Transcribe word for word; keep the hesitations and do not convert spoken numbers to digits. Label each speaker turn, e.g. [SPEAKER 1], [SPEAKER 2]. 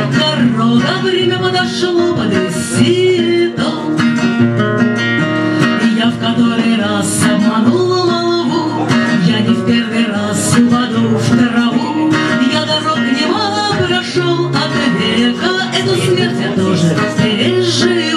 [SPEAKER 1] Дорога, время подошло под Исидом. Я в который раз обманула молву, я не в первый раз упаду в траву. Я дорог немало прошел от века, эту смерть я тоже пережил.